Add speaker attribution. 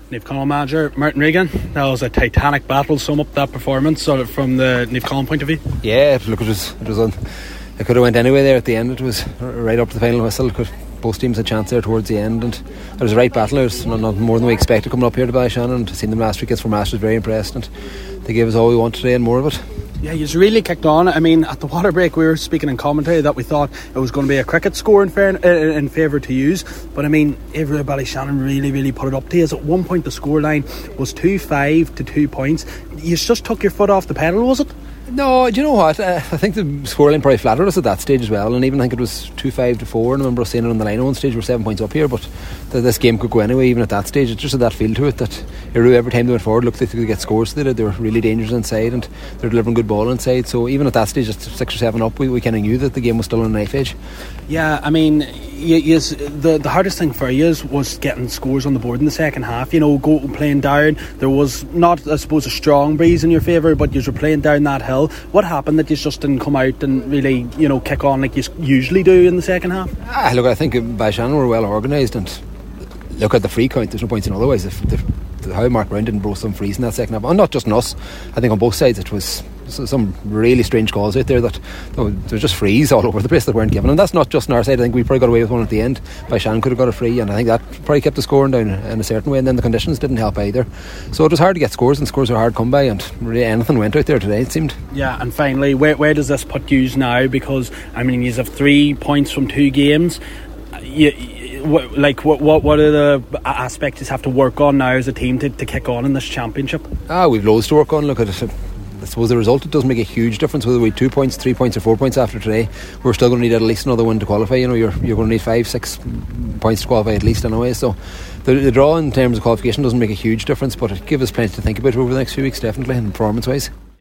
Speaker 1: Naomh Conn manager Martin Regan, that was a titanic battle. Sum up that performance sort of from the Naomh Conn point of view.
Speaker 2: Yeah, look, it was on. It could have went anyway there at the end. It was right up to the final whistle. Both teams had a chance there towards the end, and it was a right battle. It was not more than we expected coming up here to Ballyshannon, and to see them last week against Fermanagh was very impressed, and they gave us all we wanted today and more of it.
Speaker 1: Yeah, he's really kicked on. I mean, at the water break we were speaking in commentary that we thought it was going to be a cricket score in favour to use, but I mean, Averil Ballyshannon really put it up to us. At one point the scoreline was 2-5 to 2 points. You just took your foot off the pedal, was it?
Speaker 2: No, do you know what? I think the scoreline probably flattered us at that stage as well, and even I think it was 2-5 to 4. And I remember us saying it on the line at one stage, we're 7 points up here, but this game could go anyway even at that stage. It just had that feel to it that Iru, every time they went forward, looked like they could get scores. They were really dangerous inside, and they're delivering good ball inside. So even at that stage, just 6 or 7 up, we kind of knew that the game was still on a knife edge.
Speaker 1: Yeah, I mean, yes, the hardest thing for you was getting scores on the board in the second half. You know, playing down. There was not, I suppose, a strong breeze in your favour, but you were playing down that hill. What happened that you just didn't come out and really, kick on like you usually do in the second half?
Speaker 2: Look, I think Ballyshannon were well organised, and look at the free count. There's no point in otherwise. How Mark Brown didn't blow some frees in that second half, and not just on us. I think on both sides it was some really strange calls out there that there was just frees all over the place that weren't given, and that's not just on our side. I think we probably got away with one at the end. Ballyshannon could have got a free, and I think that probably kept the scoring down in a certain way, and then the conditions didn't help either. So it was hard to get scores, and scores are hard to come by, and really anything went out there today, it seemed. Yeah,
Speaker 1: and finally, where does this put you now? Because I mean, you have 3 points from 2 games. What are the aspects you have to work on now as a team to kick on in this championship?
Speaker 2: We've loads to work on. Look at it. I suppose the result, it doesn't make a huge difference whether we 2 points, 3 points or 4 points after today. We're still going to need at least another one to qualify. You're going to need 5-6 points to qualify at least anyway. So the draw in terms of qualification doesn't make a huge difference, but it gives us plenty to think about over the next few weeks, definitely, and performance wise.